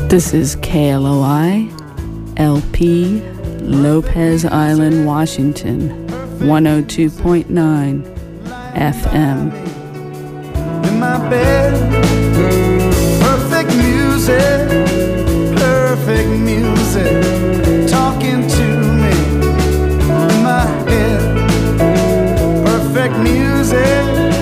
This is KLOI, LP, Lopez Island, Washington, 102.9 FM. In my bed, perfect music, talking to me. In my head, perfect music,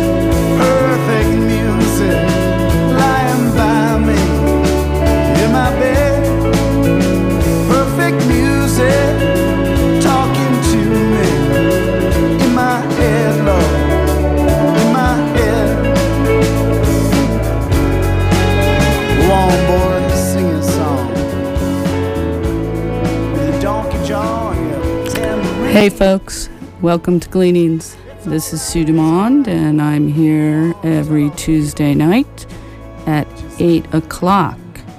lying by me. In my bed, perfect music, talking to me. In my head, Lord, in my head. Go on, boy, sing a song. With a donkey jaw and a tambourine. Hey folks, welcome to Gleanings. This is Sue Dumond, and I'm here every Tuesday night at 8 o'clock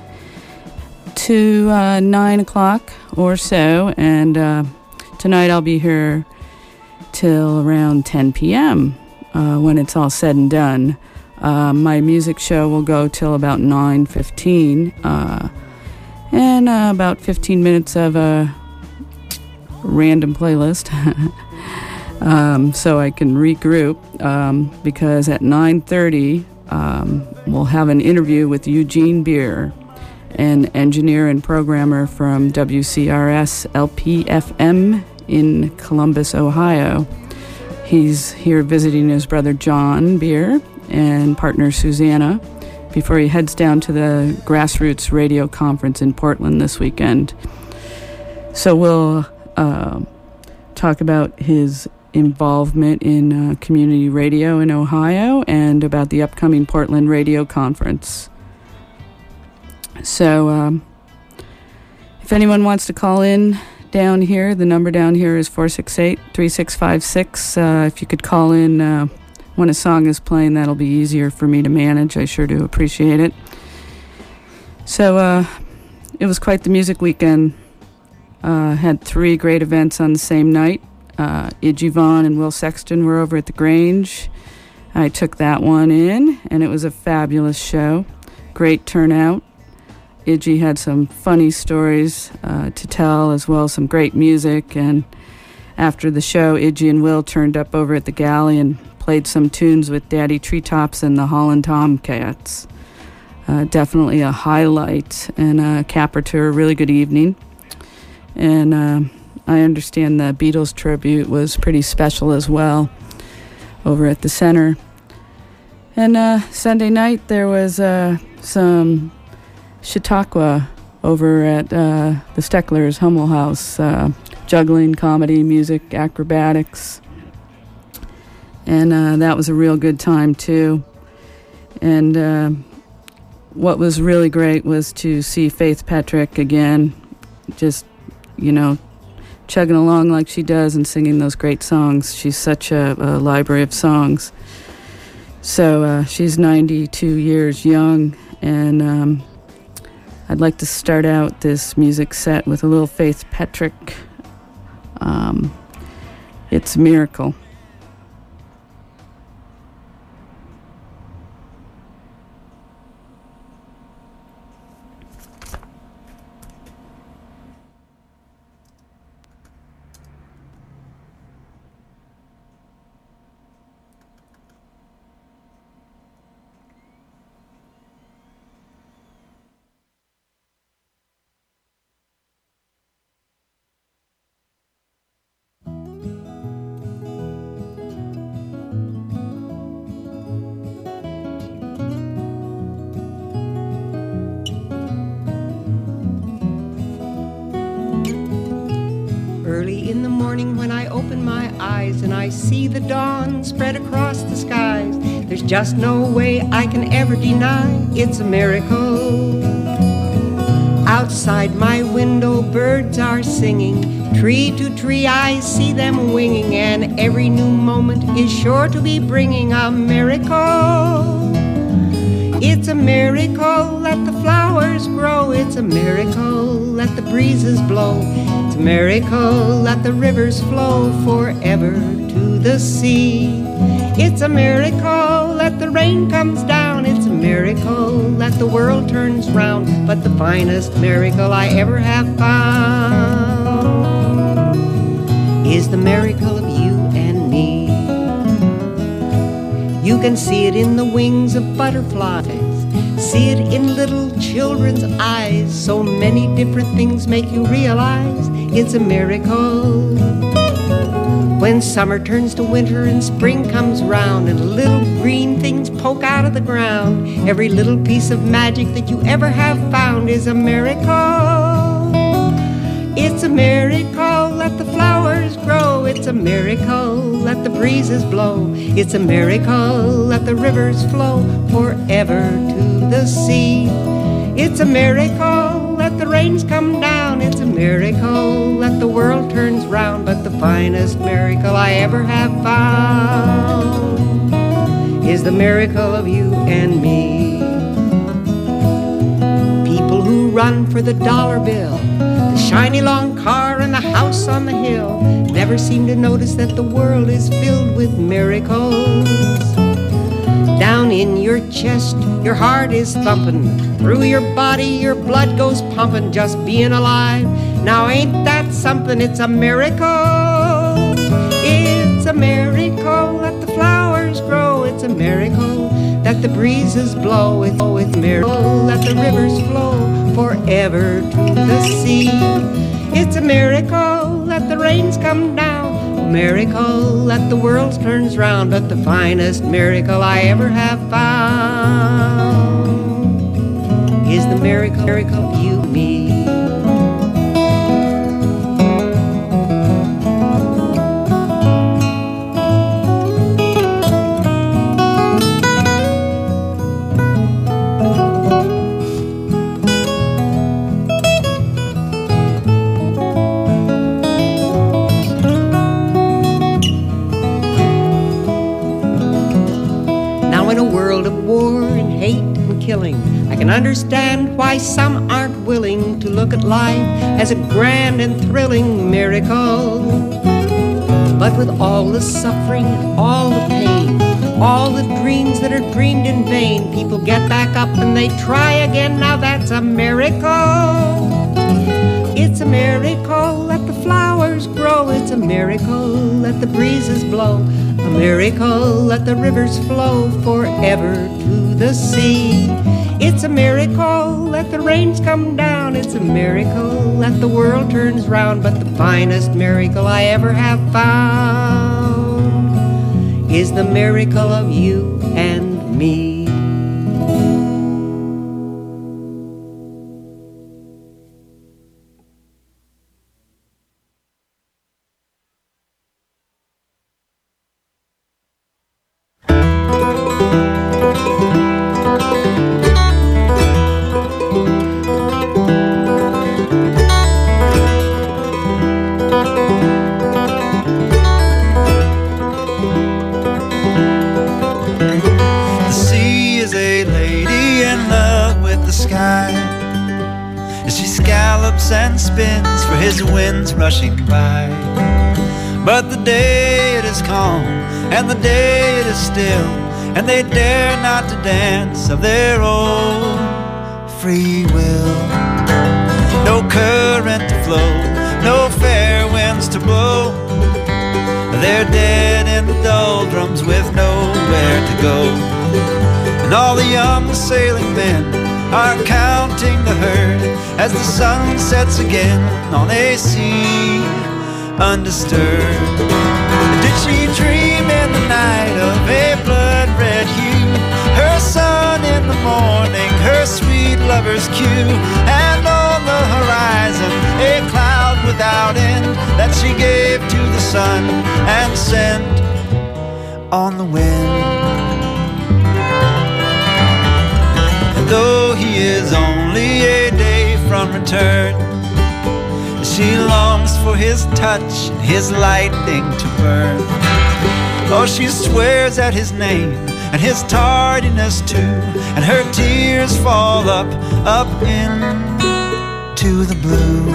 to 9 o'clock or so, and tonight I'll be here till around 10 p.m. When it's all said and done. My music show will go till about 9:15, and about 15 minutes of a random playlist. So I can regroup, because at 9:30 we'll have an interview with Eugene Beer, an engineer and programmer from WCRS LP-FM in Columbus, Ohio. He's here visiting his brother John Beer and partner Susanna before he heads down to the Grassroots Radio Conference in Portland this weekend. So we'll talk about his involvement in community radio in Ohio and about the upcoming Portland Radio Conference. So if anyone wants to call in down here, the number down here is 468-3656. If you could call in when a song is playing, that'll be easier for me to manage. I sure do appreciate it. So it was quite the music weekend. Had 3 great events on the same night. Idgie Vaughn and Will Sexton were over at the Grange. I took that one in, and it was a fabulous show. Great turnout. Idgie had some funny stories to tell, as well as some great music. And after the show, Idgie and Will turned up over at the Galley and played some tunes with Daddy Treetops and the Holland Tomcats. Definitely a highlight and a capper to a really good evening. And I understand the Beatles tribute was pretty special as well over at the center. And Sunday night there was some Chautauqua over at the Stecklers Hummel House, juggling, comedy, music, acrobatics. And that was a real good time too. And what was really great was to see Faith Petrick again, just, chugging along like she does and singing those great songs. She's such a library of songs. So she's 92 years young, and I'd like to start out this music set with a little Faith Petrick. It's a Miracle. Early in the morning when I open my eyes and I see the dawn spread across the skies, there's just no way I can ever deny it's a miracle. Outside my window birds are singing, tree to tree I see them winging, and every new moment is sure to be bringing a miracle. It's a miracle that the flowers grow, it's a miracle that the breezes blow, it's a miracle that the rivers flow forever to the sea. It's a miracle that the rain comes down, it's a miracle that the world turns round, but the finest miracle I ever have found is the miracle of you and me. You can see it in the wings of butterflies, see it in little children's eyes. So many different things make you realize it's a miracle. When summer turns to winter and spring comes round and little green things poke out of the ground, every little piece of magic that you ever have found is a miracle. It's a miracle that the flowers grow. It's a miracle that the breezes blow. It's a miracle that the rivers flow forever to the sea. It's a miracle that the rains come down. It's a miracle that the world turns round, but the finest miracle I ever have found is the miracle of you and me. People who run for the dollar bill, the shiny long car and the house on the hill, never seem to notice that the world is filled with miracles. Down in your chest, your heart is thumping. Through your body, your blood goes pumping. Just being alive, now ain't that something? It's a miracle. It's a miracle that the flowers grow. It's a miracle that the breezes blow. It's a miracle that the rivers flow forever to the sea. It's a miracle that the rains come down. Miracle that the world turns round, but the finest miracle I ever have found is the miracle of you and me. I can understand why some aren't willing to look at life as a grand and thrilling miracle. But with all the suffering and all the pain, all the dreams that are dreamed in vain, people get back up and they try again. Now that's a miracle. It's a miracle that the flowers grow. It's a miracle that the breezes blow. A miracle that the rivers flow forever to the sea. It's a miracle that the rains come down. It's a miracle that the world turns round. But the finest miracle I ever have found is the miracle of you and me. And spins for his winds rushing by. But the day it is calm and the day it is still, and they dare not to dance of their own free will. No current to flow, no fair winds to blow. They're dead in the doldrums with nowhere to go. And all the young sailing men are counting the herd as the sun sets again on a sea undisturbed. Did she dream in the night of a blood-red hue, her sun in the morning, her sweet lover's cue, and on the horizon a cloud without end that she gave to the sun and sent on the wind? Though he is only a day from return, she longs for his touch and his lightning to burn. Oh, she swears at his name and his tardiness too, and her tears fall up into the blue.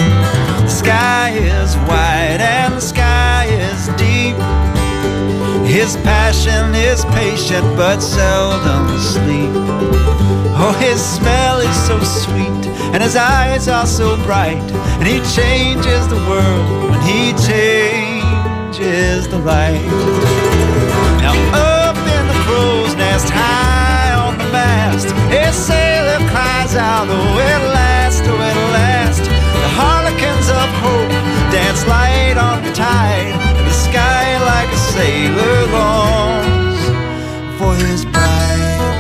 The sky is wide and the sky is deep. His passion is patient but seldom asleep. Oh, his smell is so sweet and his eyes are so bright, and he changes the world when he changes the light. Now up in the crow's nest, high on the mast, a sailor cries out, oh at last, oh at last. The harlequins of hope dance light on the tide, and the sky like a sailor longs for his bride.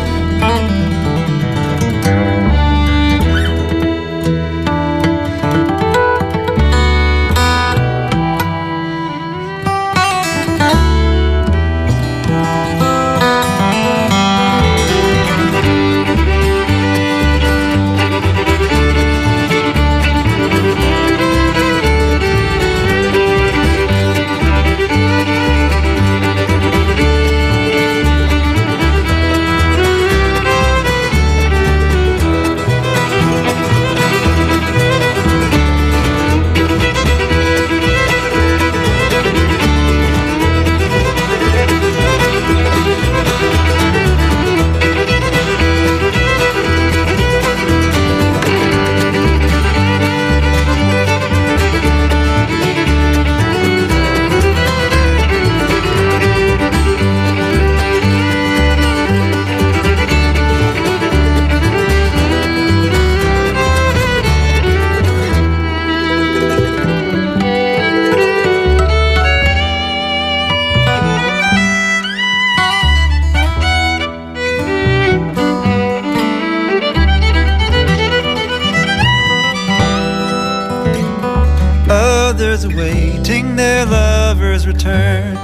Others awaiting their lover's return,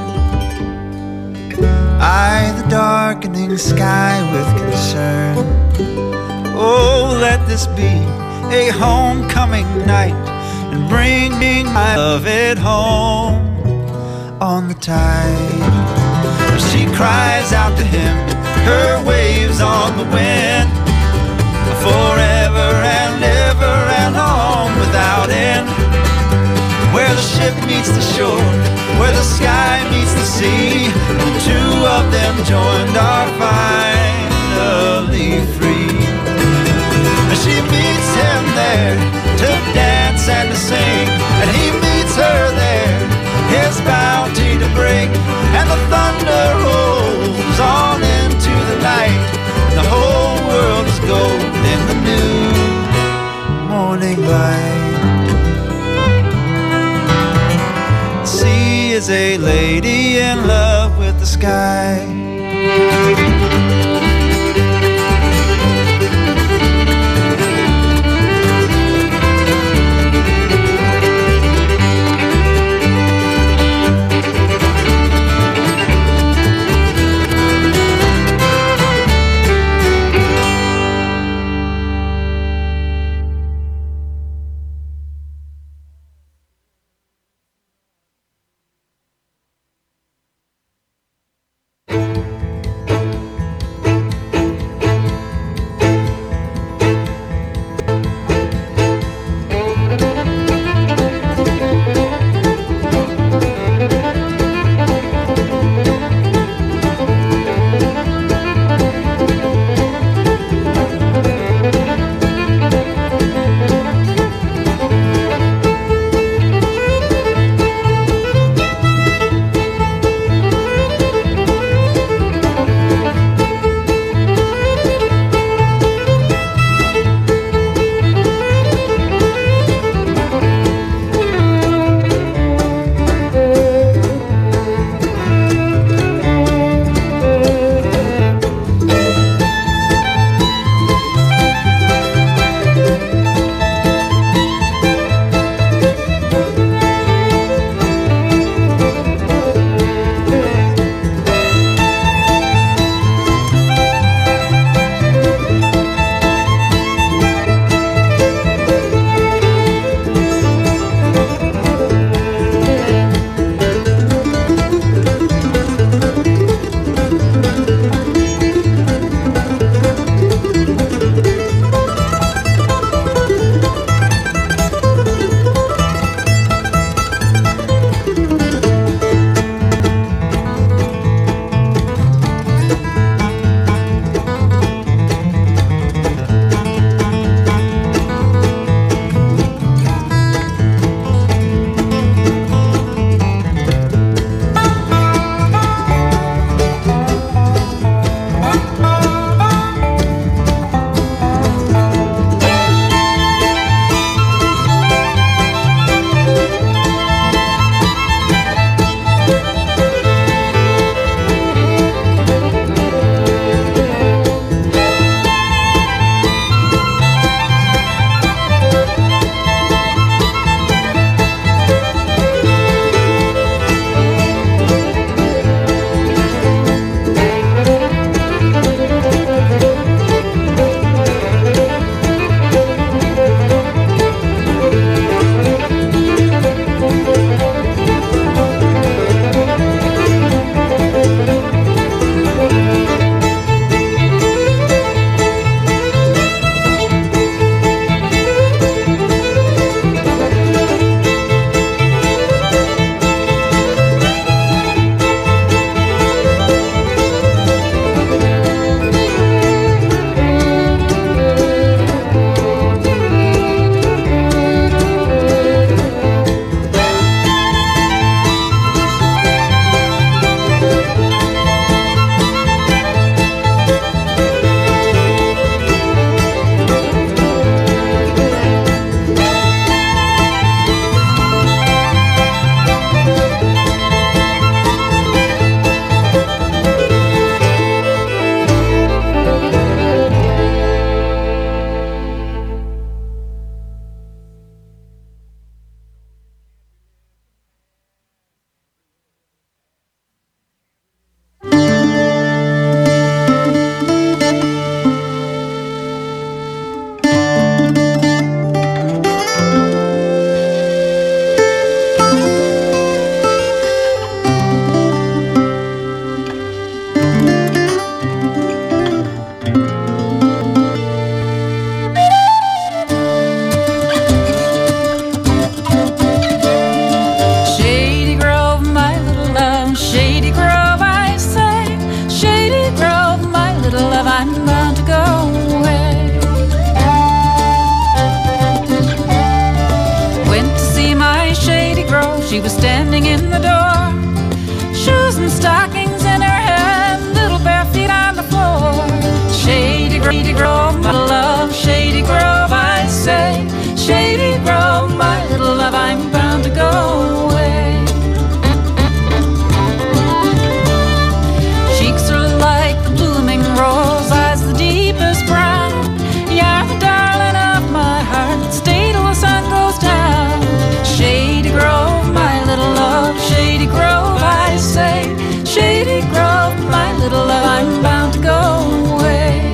eye the darkening sky with concern. Oh, let this be a homecoming night, and bring me my beloved home on the tide. She cries out to him, her waves on the wind, forever and ever and on without end. Where the ship meets the shore, where the sky meets the sea, the two of them joined are finally free. And she meets him there to dance and to sing, and he meets her there, his bounty to bring. And the thunder rolls on into the night, and the whole world is gold in the new morning light. Is a lady in love with the sky. She was standing in the door, shoes and stockings in her hand, little bare feet on the floor. Shady Grove, my love, Shady Grove, I say. Shady Grove, my little love, I'm bound to go away. Cheeks are like the blooming rose, eyes the deepest brown. You're the darling of my heart, stay till the sun goes down. Shady Grove, my little love, Shady Grove, I say. Shady Grove, my little love, I'm bound to go away.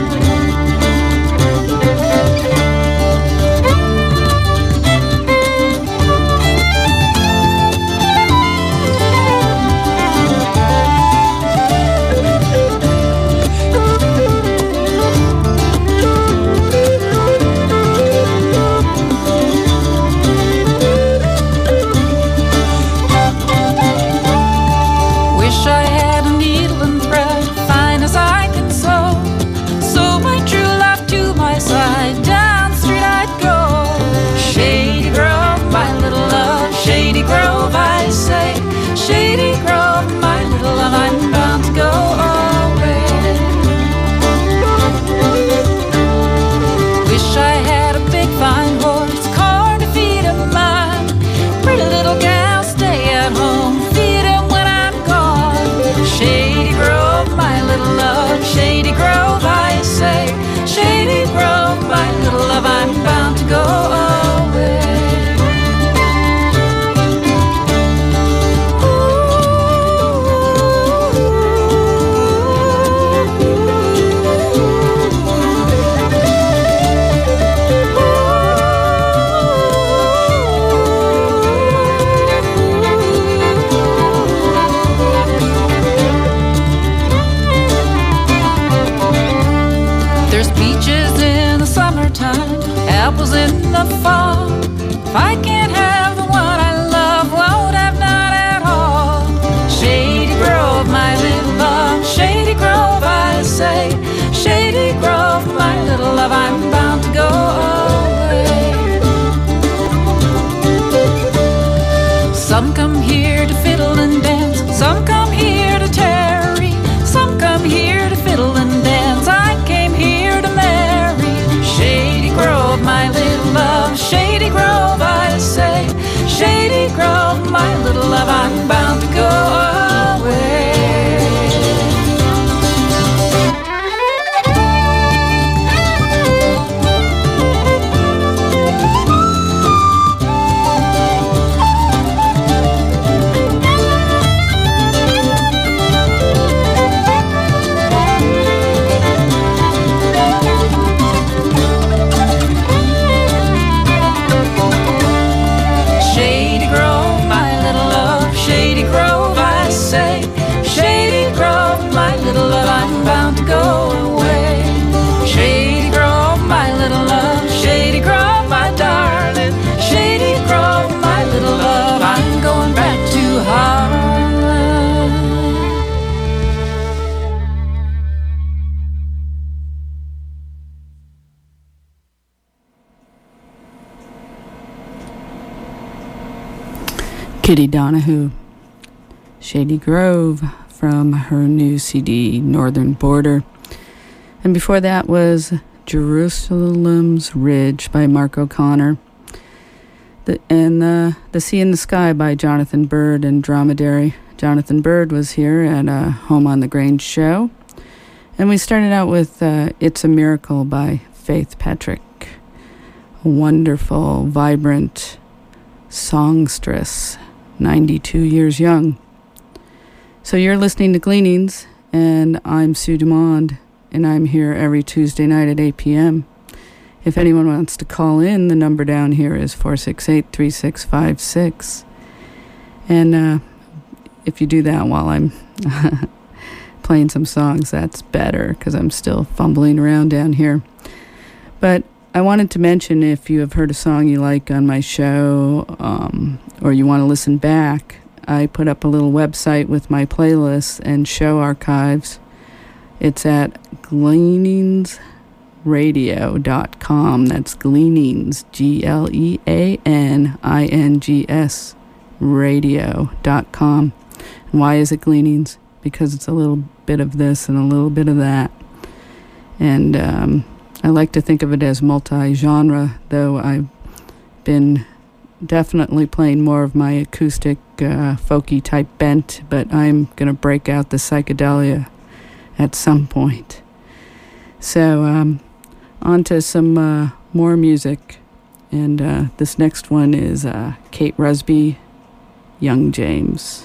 Shady Grove, my little love, I'm bound to go away. Wish I had a big fine horse, corn to feed him mine. Pretty little gal, stay at home, feed him when I'm gone. Shady Grove, my little love, Shady Grove, I say. Shady Grove, my little love, I'm bound to go away. Apples in the fall. If I can't have the one I love, won't have none at all. Shady Grove, my little love, Shady Grove, I say. Shady Grove, my little love, I'm bound to go away. Some come here to fiddle and dance, some come here to tarry, some come here to fiddle and dance. I came here to marry. Shady Grove, my little love, Shady Grove, I say. Shady Grove, my little love, I'm bound to go away. Kitty Donahue, Shady Grove, from her new CD, Northern Border. And before that was Jerusalem's Ridge by Mark O'Connor. The Sea in the Sky by Jonathan Bird and Dromedary. Jonathan Bird was here at Home on the Grange show. And we started out with It's a Miracle by Faith Petrick. A wonderful, vibrant songstress, 92 years young. So you're listening to Gleanings, and I'm Sue Dumond, and I'm here every Tuesday night at 8 p.m. If anyone wants to call in, the number down here is 468-3656. And if you do that while I'm playing some songs, that's better, because I'm still fumbling around down here. But I wanted to mention, if you have heard a song you like on my show, or you want to listen back, I put up a little website with my playlists and show archives. It's at gleaningsradio.com. That's Gleanings, Gleanings radio.com. And why is it Gleanings? Because it's a little bit of this and a little bit of that. And I like to think of it as multi-genre, though I've been definitely playing more of my acoustic, folky type bent, but I'm going to break out the psychedelia at some point. So on to some more music. And this next one is Kate Rusby, Young James.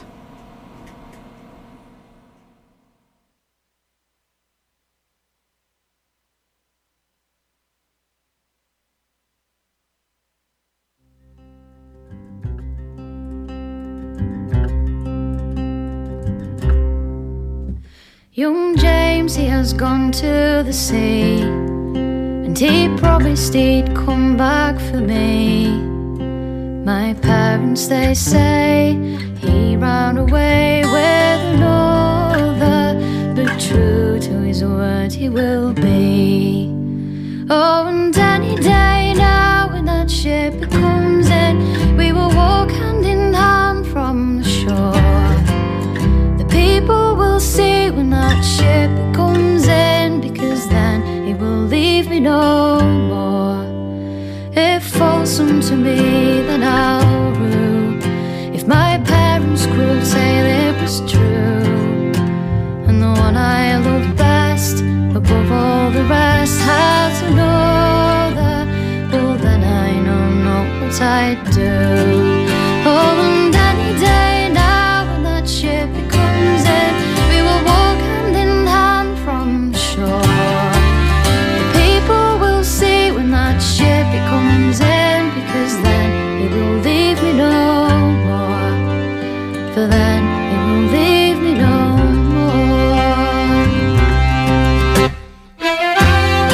Young James, he has gone to the sea, and he promised he'd come back for me. My parents, they say, he ran away with another, but true to his word he will be. Oh, and any day now when that ship comes in, we will walk hand in hand from the shore. People will see when that ship comes in, because then he will leave me no more. If falsome to me, then I'll rue. If my parents' cruel tale it was true, and the one I loved best above all the rest has another, well then I know not what I'd do. Oh, and any day now when that ship comes in, we will walk hand in hand from the shore. The people will see when that ship comes in, because then it will leave me no more. For then it will leave me no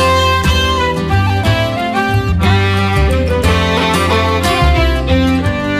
more.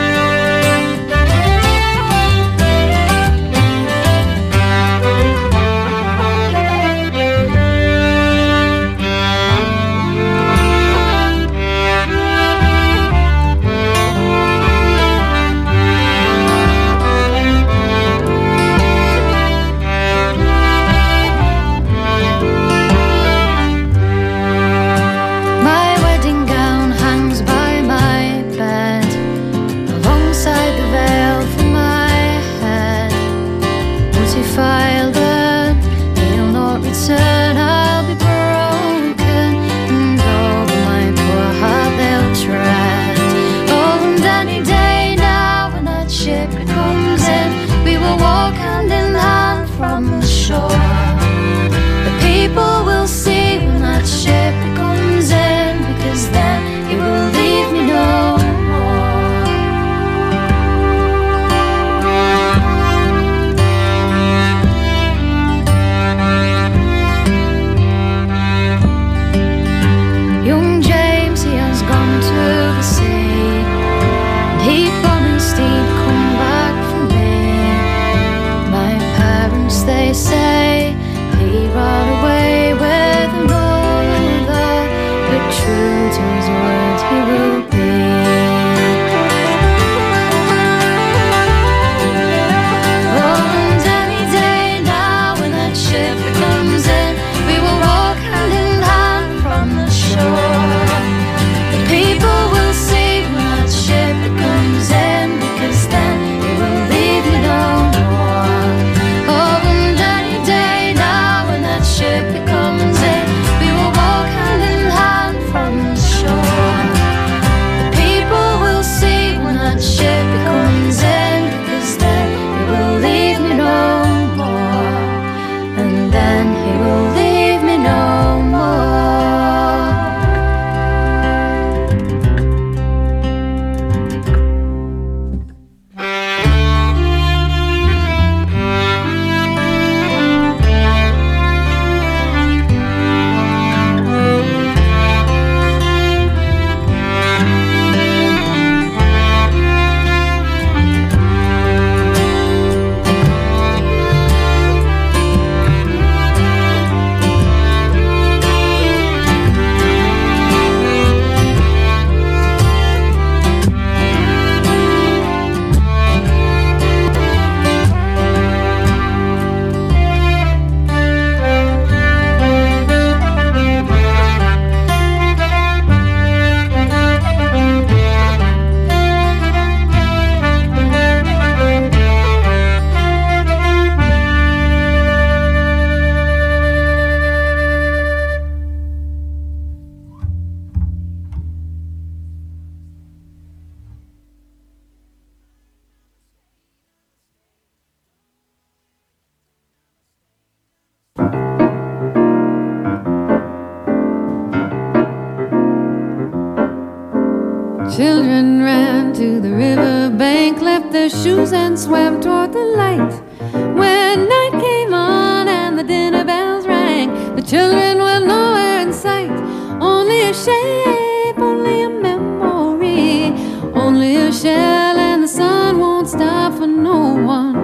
Children ran to the river bank, left their shoes and swam toward the light. When night came on and the dinner bells rang, the children were nowhere in sight. Only a shape, only a memory, only a shell, and the sun won't stop for no one.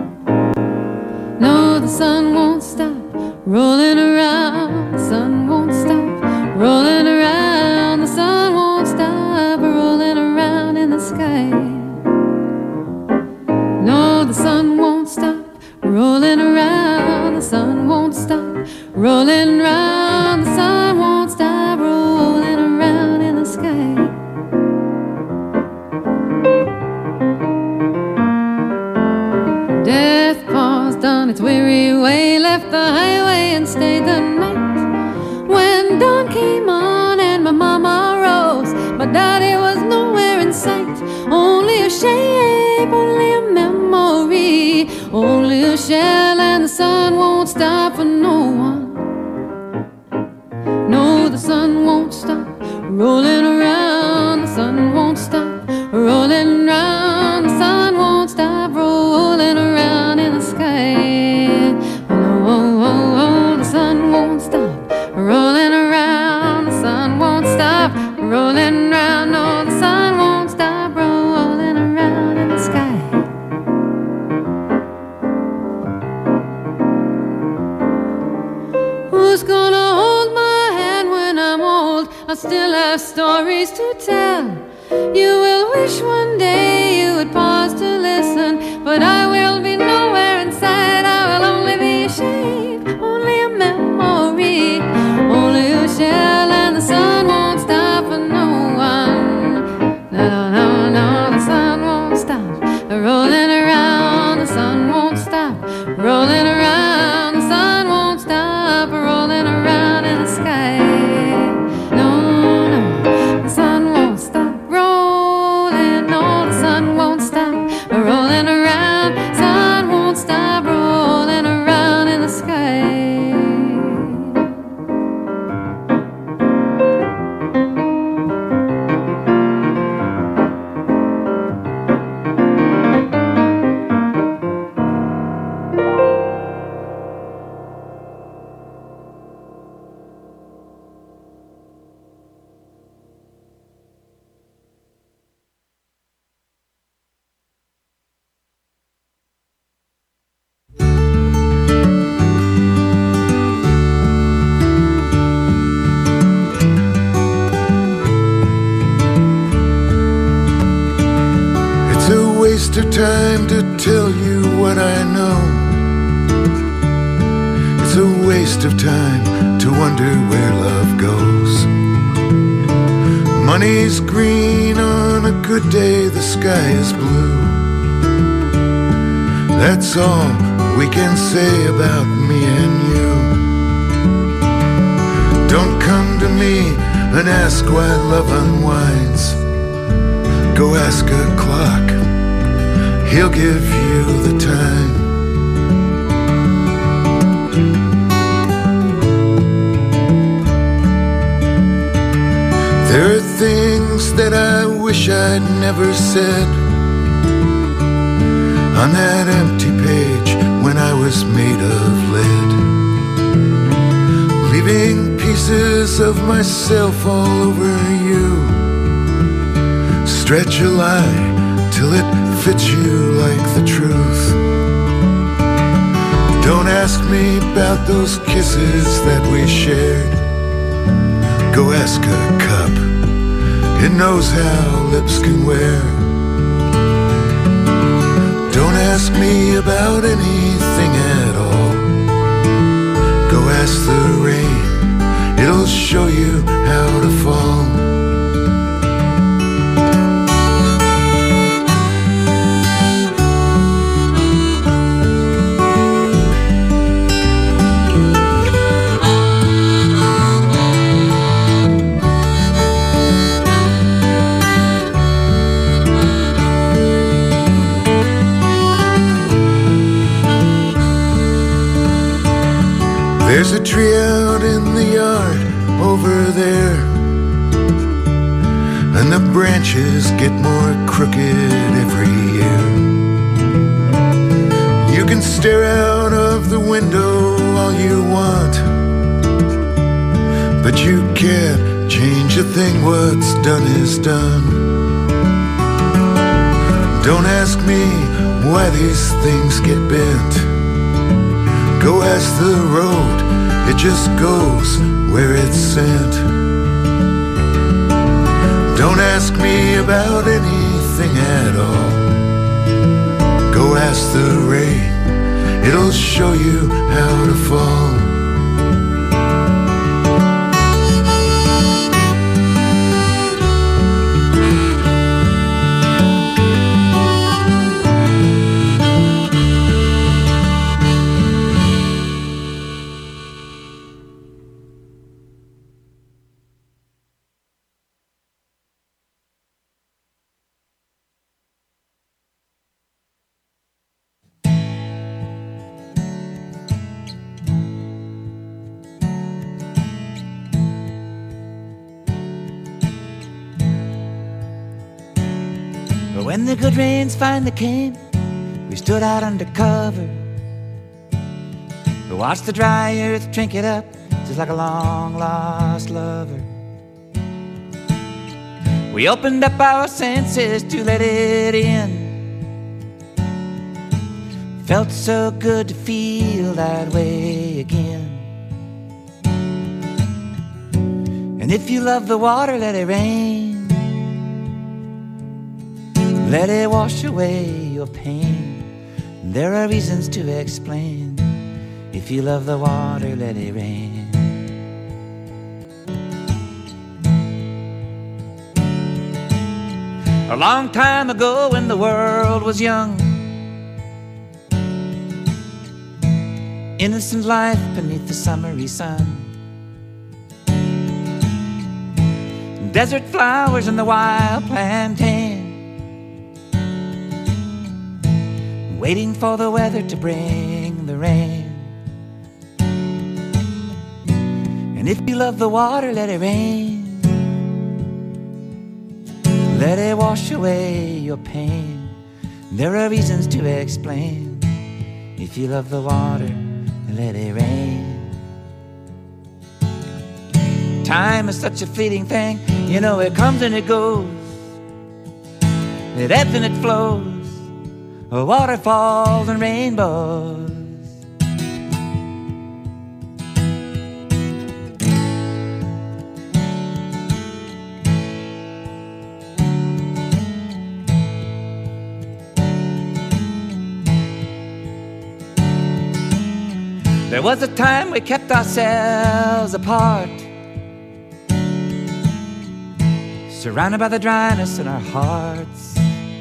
No, the sun won't stop rolling around. The sun won't stop rolling around. The sun won't stop rolling around in the sky. No, the sun won't stop rolling around. The sun won't stop rolling around. The sun won't stop rolling around in the sky. Death paused on its weary way, left the highway and stayed the night. When dawn came on and my mama rose, my daddy was nowhere in sight. Only a shape, only a memory, only a shell, and the sun won't stop for no one. No, the sun won't stop rolling around. The sun won't stop rolling around. The sun won't stop rolling around in the sky. No, the sun won't stop rolling around. The sun won't stop rolling around. No, the sun won't stop rolling around in the sky. Who's gonna hold my hand when I'm old? I still have stories to tell. You will wish one day you would pause to listen, but I will be nowhere inside. I will only be a shape, only a memory, only a shell, and the sun won't stop for no one. No, the sun won't stop rolling around. The sun won't stop rolling around. The sun won't stop rolling around in the sky. No, the sun won't stop rolling. No, the sun won't stop rolling around. Sun won't stop rolling around in the sky. It's a waste of time to tell you what I know. It's a waste of time to wonder where love goes. Money's green on a good day, the sky is blue. That's all we can say about me and you. Don't come to me and ask why love unwinds. Go ask a clock, he'll give you the time. There are things that I wish I'd never said on that empty page when I was made of lead, leaving pieces of myself all over you. Stretch a lie till it fits you like the truth. Don't ask me about those kisses that we shared. Go ask a cup, it knows how lips can wear. Don't ask me about anything at all. Go ask the rain, it'll show you how to fall. There's a tree out in the yard over there, and and the branches get more crooked every year. You can stare out of the window all you want, but you can't change a thing. What's done is done. Don't ask me why these things get bent. Go ask the road, it just goes where it's sent. Don't ask me about anything at all. Go ask the rain, it'll show you how to fall. When the good rains finally came, we stood out under cover. We watched the dry earth drink it up, just like a long-lost lover. We opened up our senses to let it in. Felt so good to feel that way again. And if you love the water, let it rain. Let it wash away your pain. There are reasons to explain. If you love the water, let it rain. A long time ago when the world was young, innocent life beneath the summery sun, desert flowers and the wild plantain, waiting for the weather to bring the rain. And if you love the water, let it rain. Let it wash away your pain. There are reasons to explain. If you love the water, let it rain. Time is such a fleeting thing. You know, it comes and it goes. It ebbs and it flows. Waterfalls and rainbows. There was a time we kept ourselves apart, surrounded by the dryness in our hearts.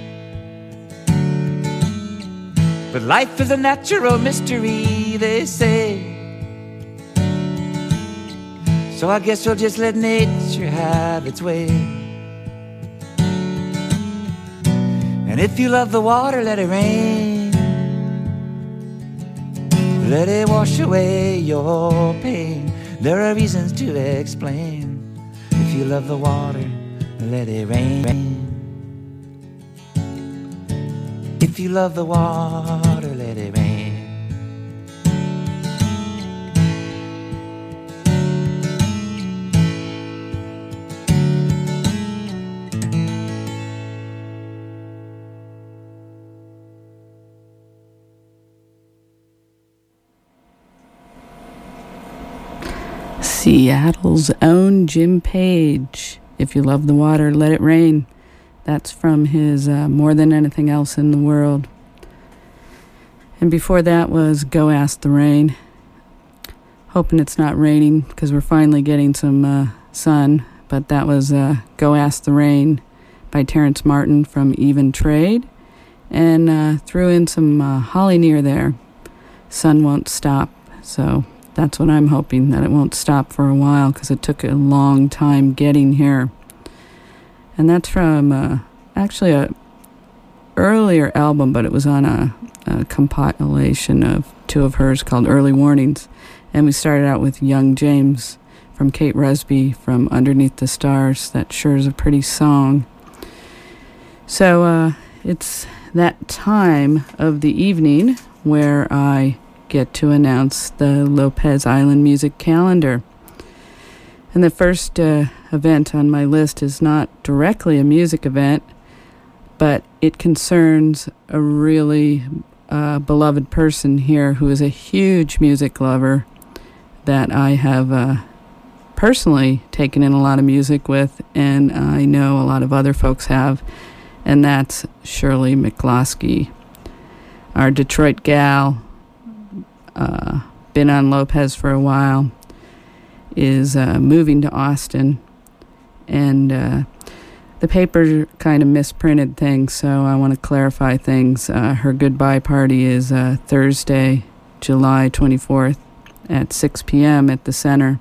But life is a natural mystery, they say. So I guess we'll just let nature have its way. And if you love the water, let it rain. Let it wash away your pain. There are reasons to explain. If you love the water, let it rain. If you love the water, let it rain. Seattle's own Jim Page. If you love the water, let it rain. That's from his More Than Anything Else in the World. And before that was Go Ask the Rain. Hoping it's not raining because we're finally getting some sun. But that was Go Ask the Rain by Terrence Martin from Even Trade. And threw in some Holly Near there. Sun Won't Stop. So that's what I'm hoping, that it won't stop for a while because it took a long time getting here. And that's from actually a earlier album, but it was on a compilation of two of hers called Early Warnings. And we started out with Young James from Kate Rusby from Underneath the Stars. That sure is a pretty song. So it's that time of the evening where I get to announce the Lopez Island Music Calendar. And the first event on my list is not directly a music event, but it concerns a really beloved person here who is a huge music lover that I have personally taken in a lot of music with, and I know a lot of other folks have, and that's Shirley McCloskey, our Detroit gal, been on Lopez for a while, is moving to Austin, and the paper kind of misprinted things, so I want to clarify things. Her goodbye party is Thursday, July 24th at 6 p.m. at the Center.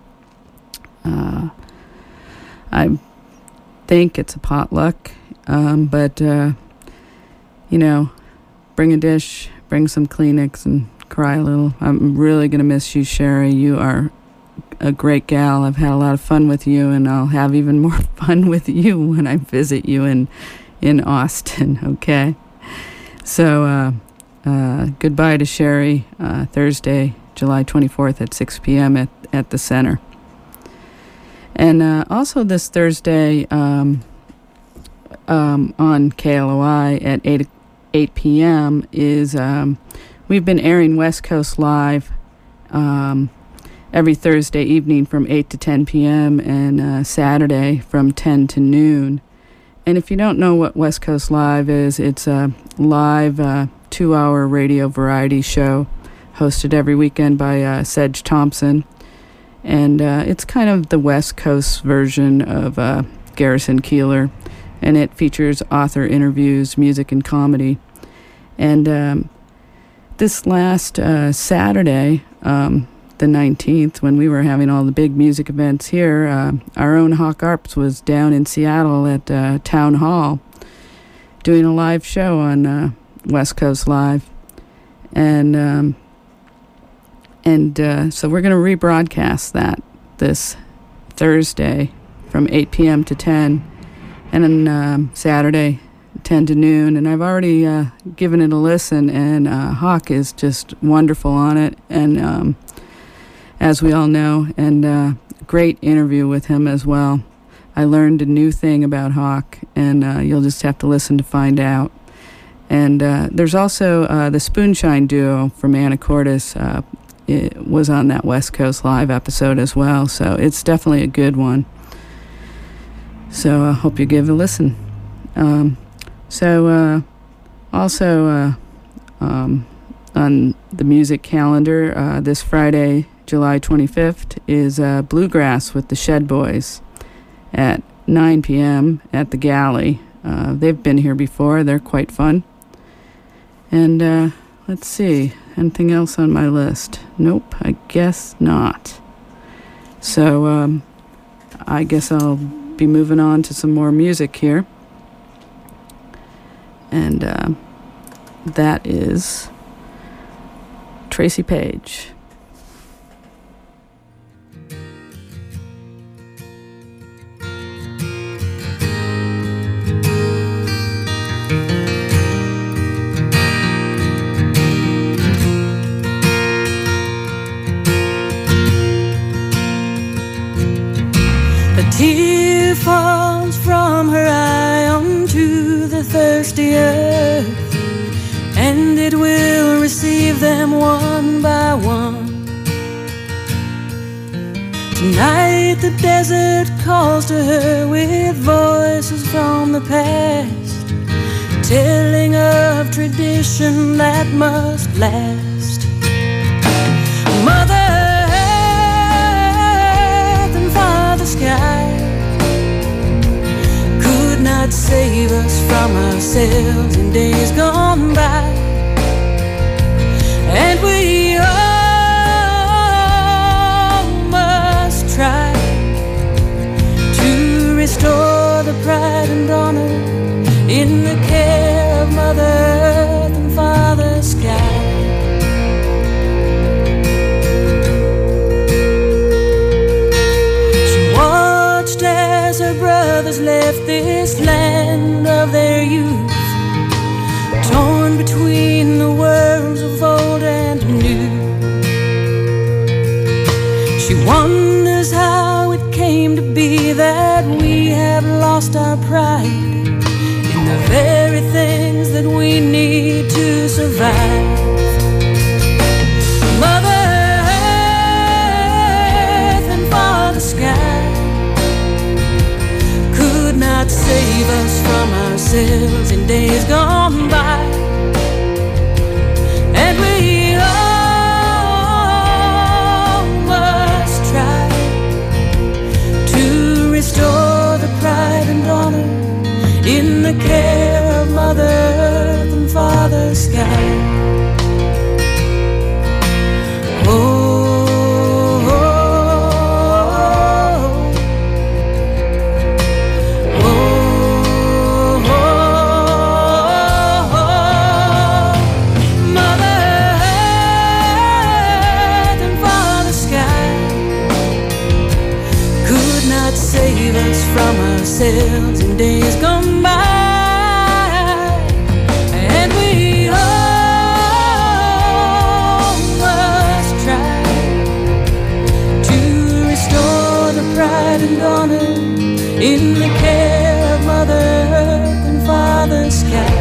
I think it's a potluck, but, bring a dish, bring some Kleenex, and cry a little. I'm really going to miss you, Sherry. You are a great gal. I've had a lot of fun with you, and I'll have even more fun with you when I visit you in Austin, okay? So, goodbye to Sherry, Thursday, July 24th at 6 p.m. at the Center. And also this Thursday on KLOI at 8 p.m. is we've been airing West Coast Live every Thursday evening from 8 to 10 p.m. and Saturday from 10 to noon. And if you don't know what West Coast Live is, it's a live 2-hour radio variety show hosted every weekend by Sedge Thompson. And it's kind of the West Coast version of Garrison Keillor. And it features author interviews, music, and comedy. And this last Saturday, the 19th, when we were having all the big music events here, our own Hawk Arps was down in Seattle at Town Hall doing a live show on West Coast Live. And so we're going to rebroadcast that this Thursday from 8 p.m. to 10, and then Saturday 10 to noon. And I've already given it a listen, and Hawk is just wonderful on it, and as we all know, and great interview with him as well. I learned a new thing about Hawk, and you'll just have to listen to find out. And there's also the Spoonshine Duo from Anacortes. It was on that West Coast Live episode as well, so it's definitely a good one. So I hope you give it a listen. Also on the music calendar, this Friday, July 25th, is Bluegrass with the Shed Boys at 9 p.m. at the Galley. They've been here before. They're quite fun. And let's see, anything else on my list? Nope, I guess not. So I guess I'll be moving on to some more music here. And that is Tracy Page. Tear falls from her eye onto the thirsty earth, and it will receive them one by one. Tonight the desert calls to her with voices from the past, telling of tradition that must last. Mother Earth and Father Sky could not save us from ourselves in days gone by, and we all must try to restore the pride and honor in the care of Mother Earth and Father Sky. left this land of their youth, torn between the worlds of old and new. She wonders how it came to be that we have lost our pride in the very things that we need to survive. Mother Earth and Father Sky could not save us from ourselves in days gone by, and we all must try to restore the pride and honor in the care of Mother Earth and Father Sky. From ourselves in days gone by, and we all must try to restore the pride and honor in the care of Mother Earth and Father Sky.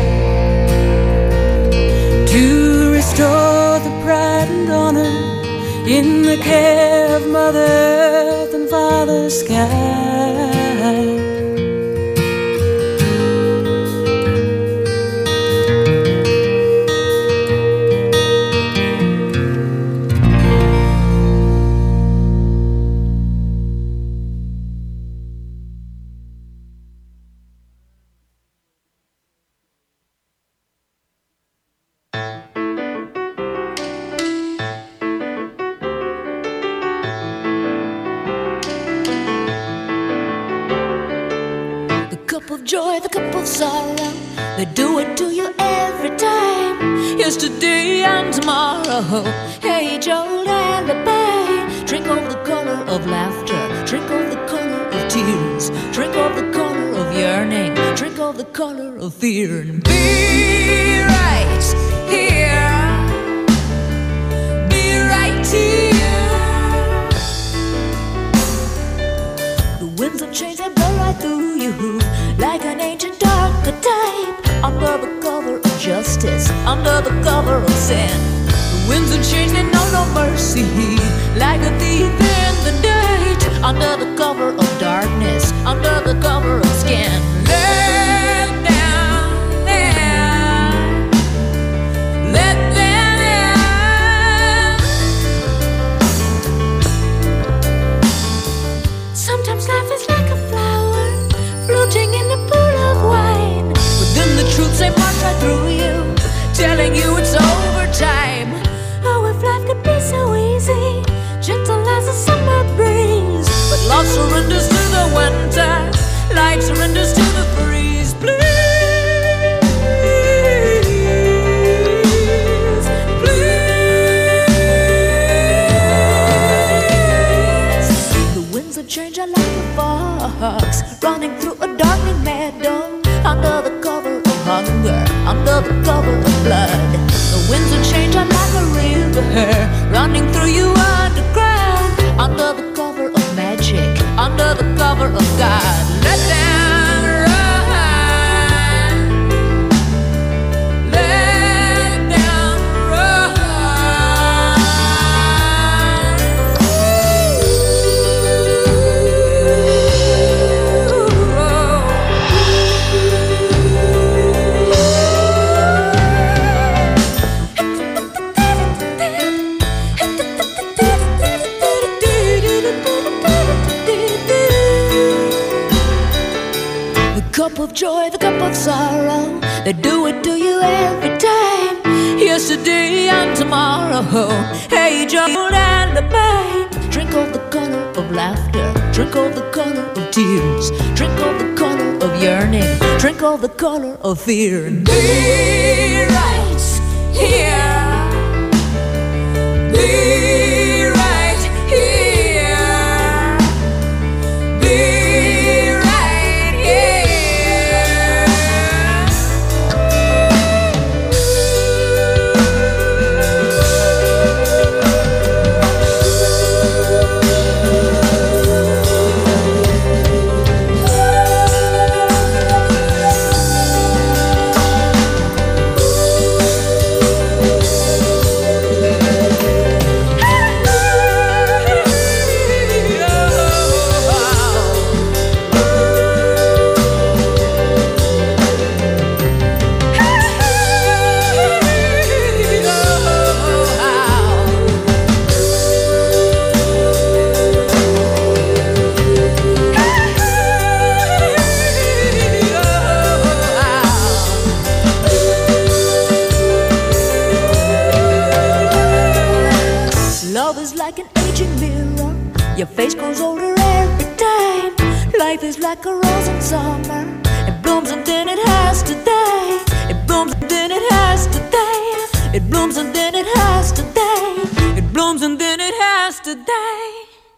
To restore the pride and honor in the care of Mother Earth and Father Sky. Joy, the cup of sorrow, they do it to you every time. Yesterday and tomorrow, age old and the pain. Drink of the color of laughter, drink of the color of tears, drink of the color of yearning, drink of the color of fear. And be right here, be right here. The winds of change, they blow right through you like an ancient archetype, under the cover of justice, under the cover of sin. The winds of change, they know no mercy, like a thief in the night, under the cover of darkness, under the cover of skin. Let down, let them in. Sometimes life is like a flower floating in a pool of wine, but then the truth they march right through you, telling you it's overtime. Oh, if life could be so easy, gentle as a summer breeze. But love surrenders to the winter, life surrenders to the freeze. Please, please. The winds of change are like a fox running through a darkening meadow, under the cover of hunger, under the cover of blood. The winds of change are like a river running through you underground, under the cover of magic, under the cover of God. Let them run, let them run. Cup of joy, the cup of sorrow, they do it to you every time. Yesterday and tomorrow, age old and the pain. Drink of the color of laughter, drink of the color of tears, drink of the color of yearning, drink of the color of fear. And be right here, be right here, be right here. Your face grows older every time. Life is like a rose in summer. It blooms and then it has to die. It blooms and then it has to die. It blooms and then it has to die. It blooms and then it has to die.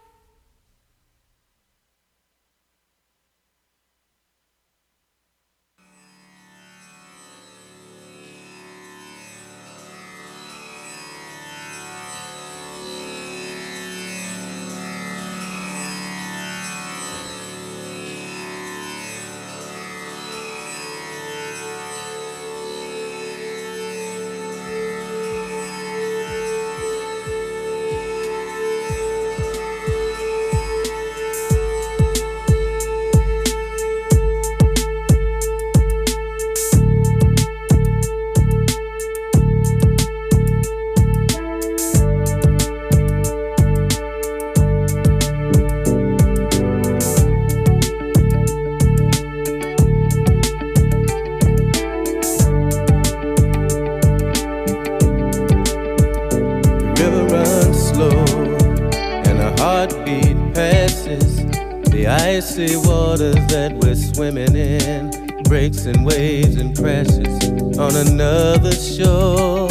Icy waters that we're swimming in breaks and waves and crashes on another shore.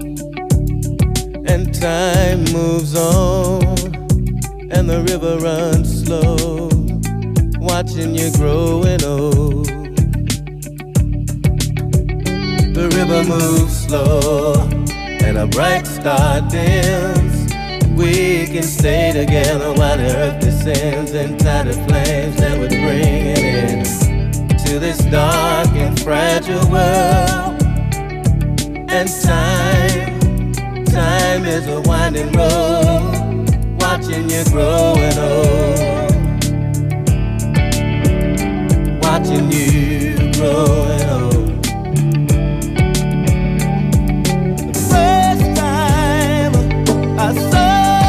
And time moves on and the river runs slow, watching you growing old. The river moves slow and a bright star dims. We can stay together while the earth descends into the flames that would bring it in to this dark and fragile world. And time is a winding road, watching you growing old, watching you growing old. The first time I saw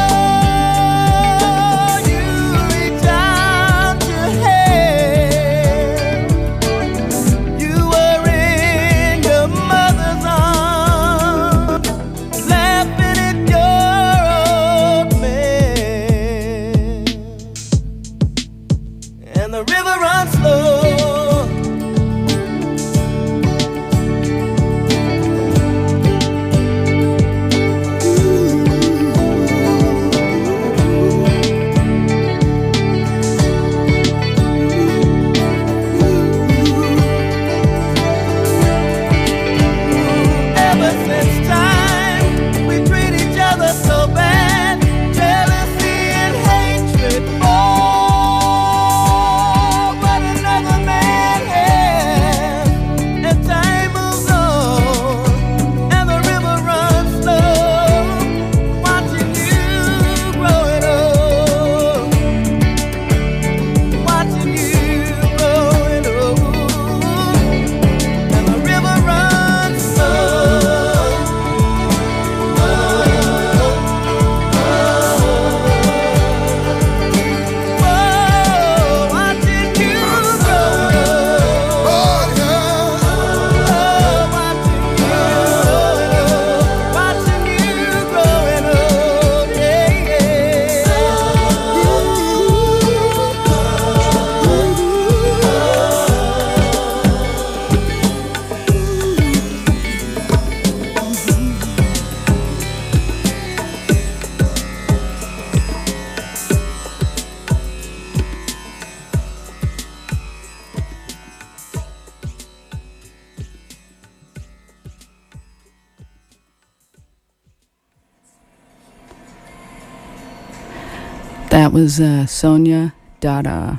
That was Sonia Dada.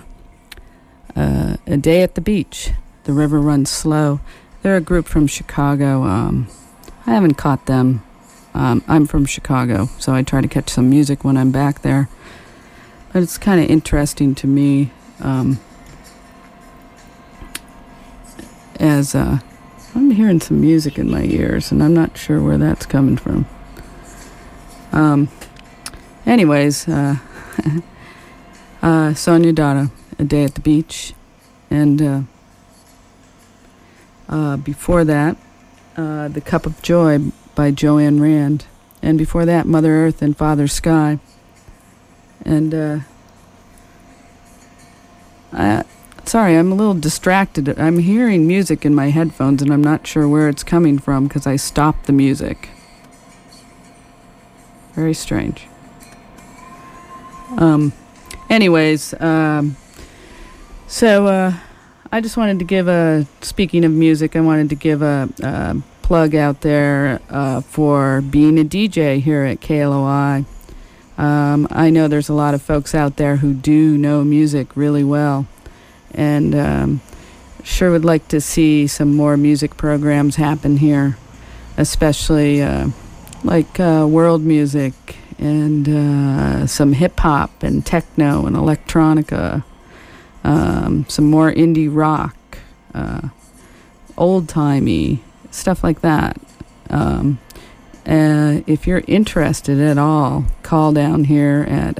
A Day at the Beach. The River Runs Slow. They're a group from Chicago. I haven't caught them. I'm from Chicago, so I try to catch some music when I'm back there. But it's kind of interesting to me as I'm hearing some music in my ears, and I'm not sure where that's coming from. Anyways, Sonia Dada, A Day at the Beach. And before that, The Cup of Joy by Joanne Rand. And before that, Mother Earth and Father Sky. And sorry, I'm a little distracted. I'm hearing music in my headphones, and I'm not sure where it's coming from because I stopped the music. Very strange. Anyways, so I just wanted to give speaking of music, I wanted to give a plug out there for being a DJ here at KLOI. I know there's a lot of folks out there who do know music really well, and sure would like to see some more music programs happen here, especially like world music and some hip-hop and techno and electronica, some more indie rock, old-timey, stuff like that. If you're interested at all, call down here at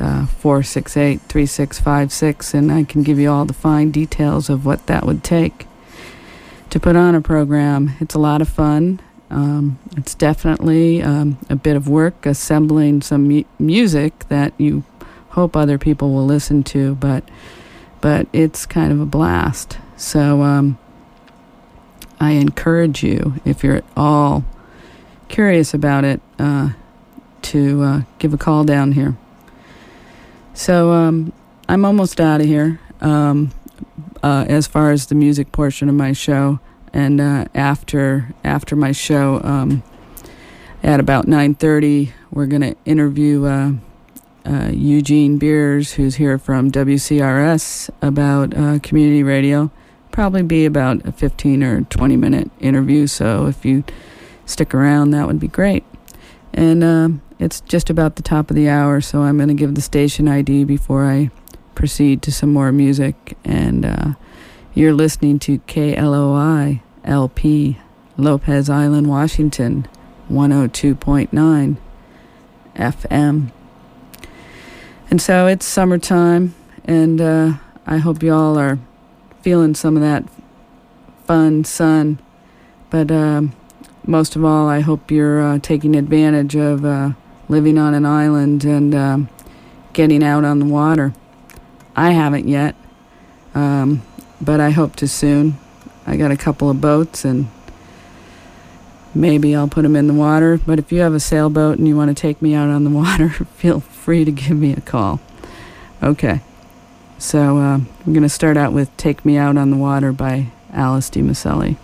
468-3656, and I can give you all the fine details of what that would take to put on a program. It's a lot of fun. It's definitely a bit of work assembling some music that you hope other people will listen to, but it's kind of a blast. So I encourage you, if you're at all curious about it, to give a call down here. So I'm almost out of here as far as the music portion of my show. And after my show, at about 9:30, we're going to interview Eugene Beers, who's here from WCRS, about community radio. Probably be about a 15 or 20-minute interview, so if you stick around, that would be great. And it's just about the top of the hour, so I'm going to give the station ID before I proceed to some more music. And you're listening to KLOI LP, Lopez Island, Washington, 102.9 FM. And so it's summertime, and I hope you all are feeling some of that fun sun. But most of all, I hope you're taking advantage of living on an island and getting out on the water. I haven't yet, but I hope to soon. I got a couple of boats, and maybe I'll put them in the water. But if you have a sailboat and you want to take me out on the water, feel free to give me a call. Okay. So I'm going to start out with Take Me Out on the Water by Alice DiMaselli.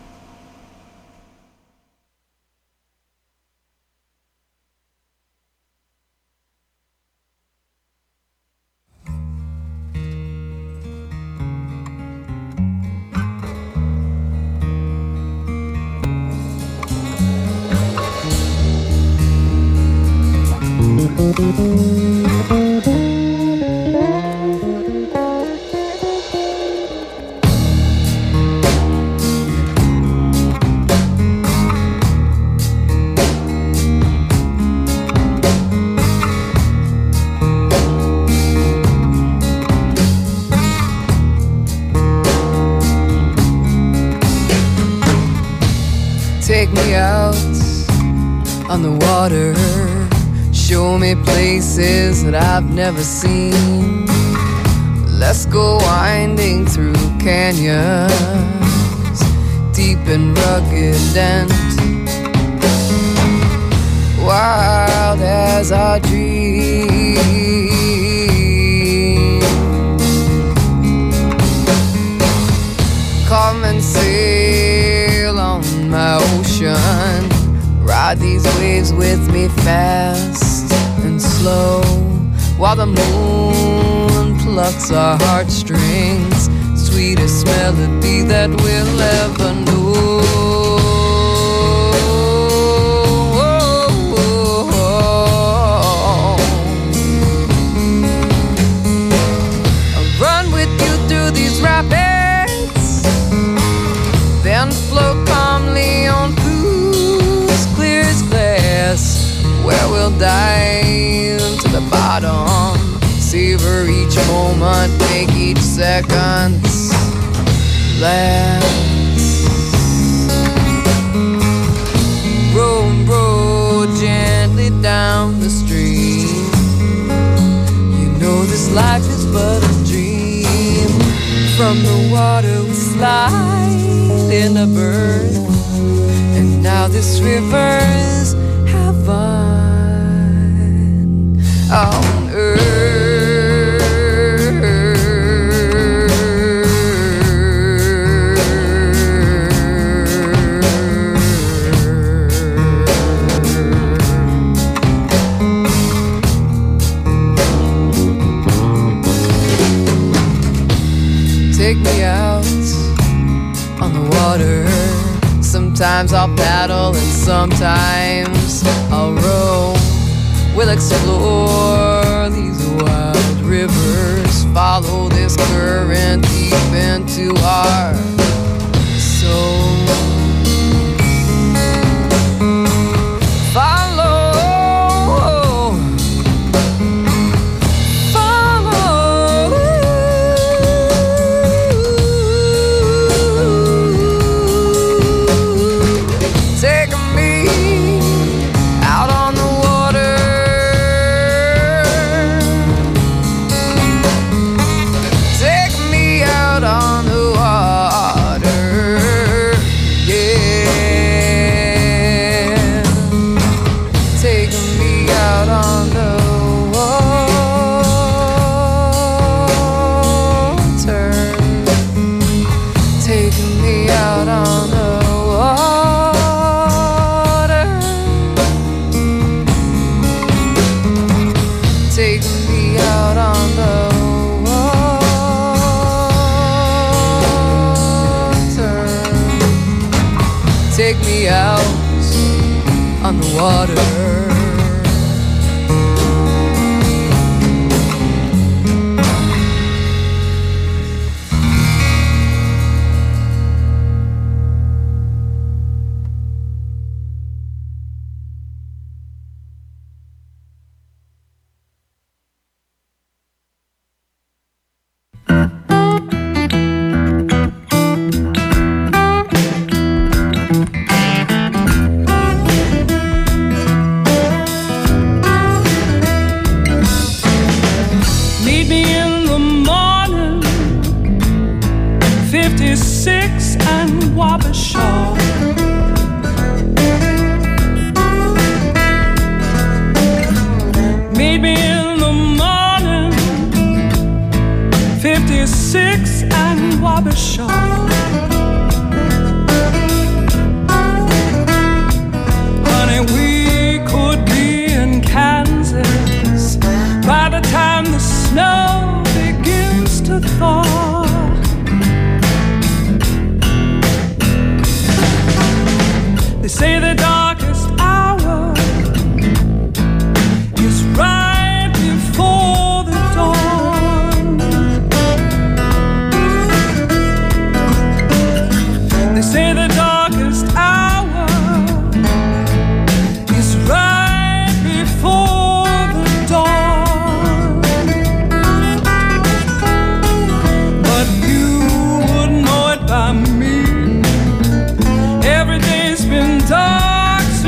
Take me out on the water, show me places that I've never seen. Let's go winding through canyons, deep and rugged and wild as our dreams. Come and sail on my ocean, ride these waves with me fast and slow, while the moon plucks our heartstrings, sweetest melody that we'll ever know. I'll run with you through these rapids, then float calmly on pools clear as glass, where we'll dive to the bottom, savor each moment, make each second last. Row gently down the stream, you From the water we slide in a birth, and now this river's heaven on earth. Take me out on the water. Sometimes I'll paddle and sometimes I'll row. We'll explore these wild rivers, follow this current deep into our soul. Take me out on the water. Every day's been dark.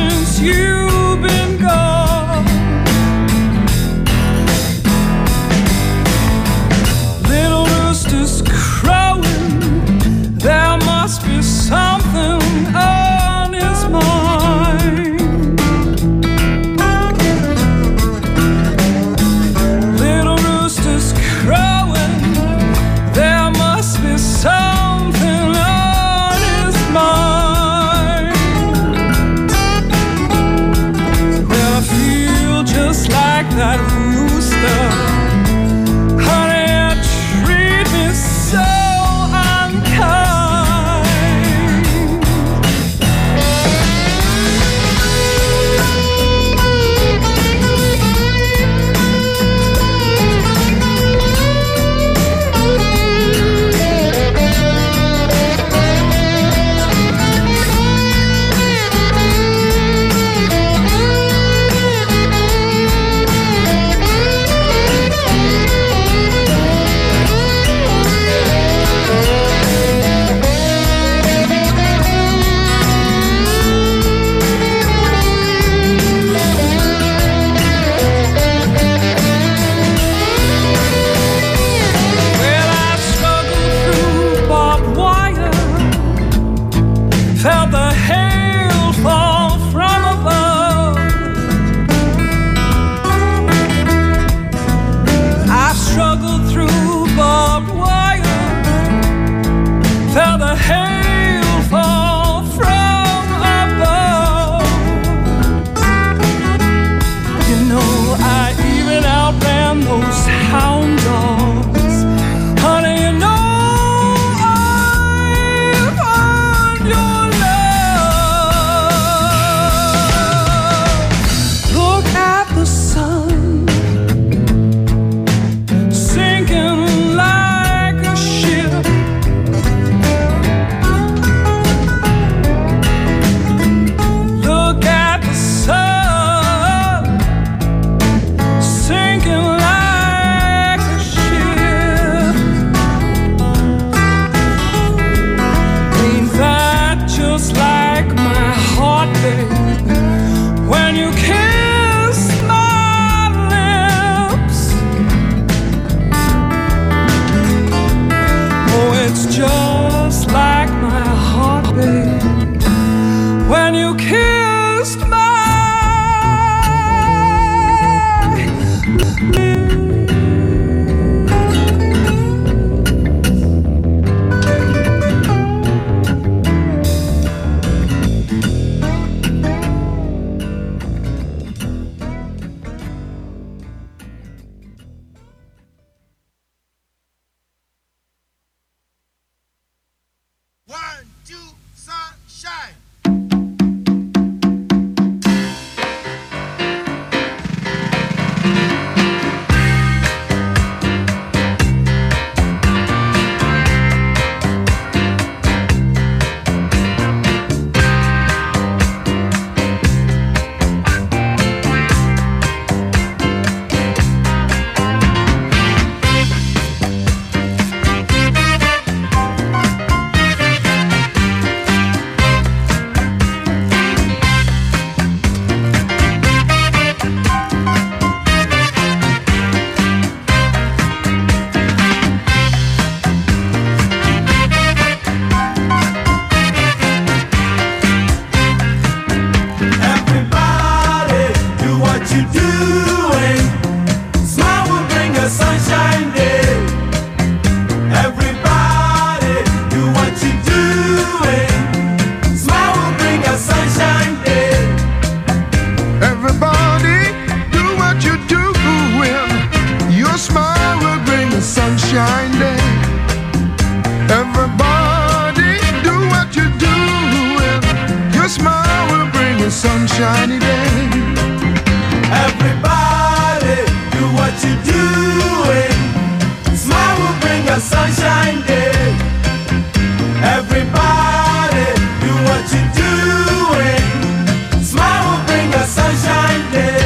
sunshiny day. Everybody, do what you're doing. Smile will bring a sunshine day. Everybody, do what you're doing. Smile will bring a sunshine day.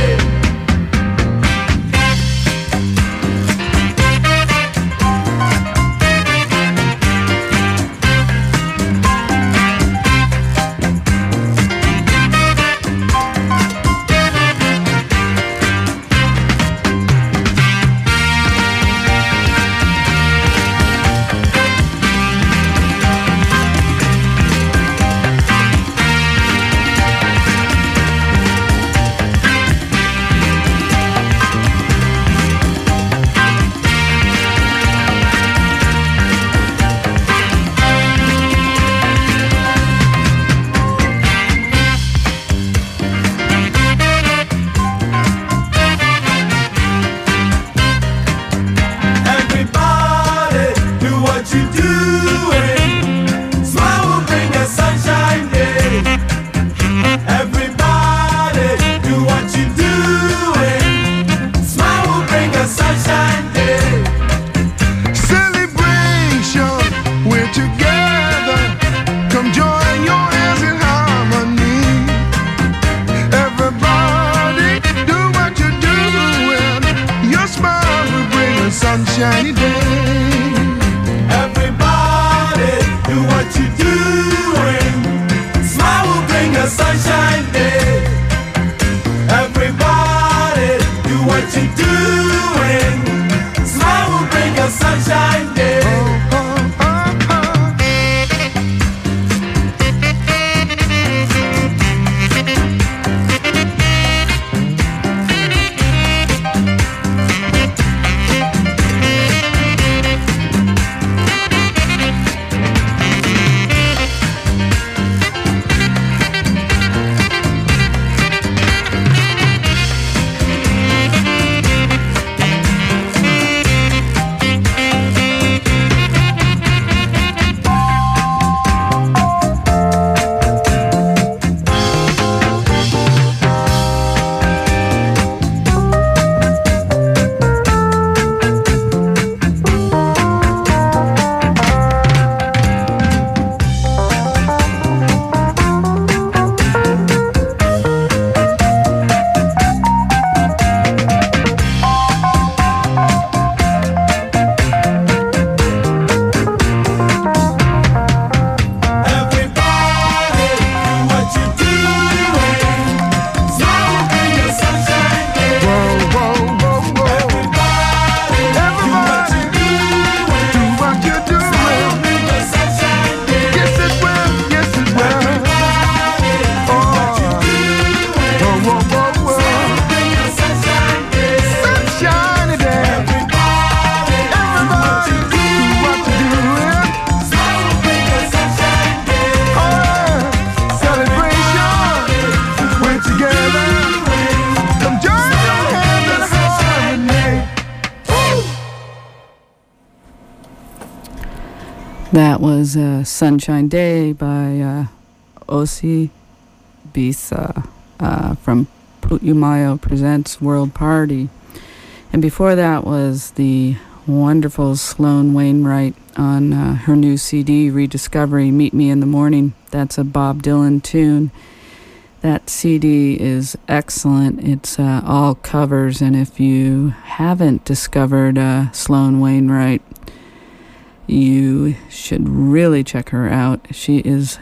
That was Sunshine Day by Osi Bisa from Putumayo Presents World Party. And before that was the wonderful Sloan Wainwright on her new CD, Rediscovery, Meet Me in the Morning. That's a Bob Dylan tune. That CD is excellent. It's all covers, and if you haven't discovered Sloan Wainwright, you should really check her out. She is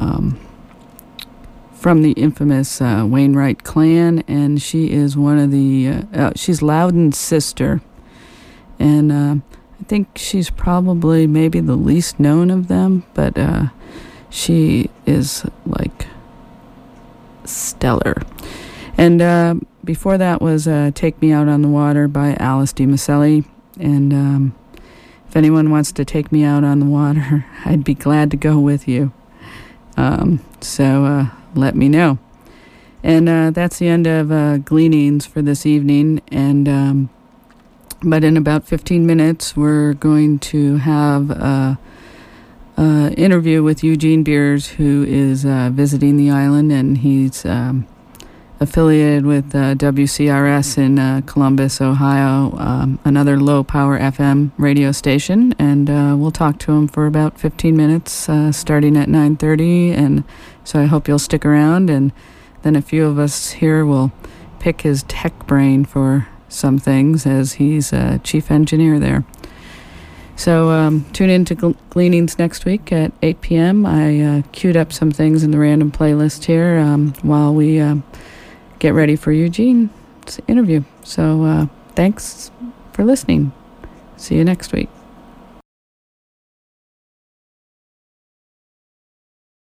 from the infamous Wainwright clan, and she is one of the she's Loudon's sister, and I think she's probably maybe the least known of them, but she is like stellar. And before that was Take Me Out on the Water by Alice DiMaselli, and if anyone wants to take me out on the water, I'd be glad to go with you. So let me know. And that's the end of Gleanings for this evening. And but in about 15 minutes, we're going to have an interview with Eugene Beers, who is visiting the island, and he's affiliated with WCRS in Columbus, Ohio, another low-power FM radio station, and we'll talk to him for about 15 minutes, starting at 9:30, and so I hope you'll stick around, and then a few of us here will pick his tech brain for some things, as he's chief engineer there. So tune in to Gleanings next week at 8 p.m. I queued up some things in the random playlist here while we get ready for Eugene's interview. So thanks for listening. See you next week.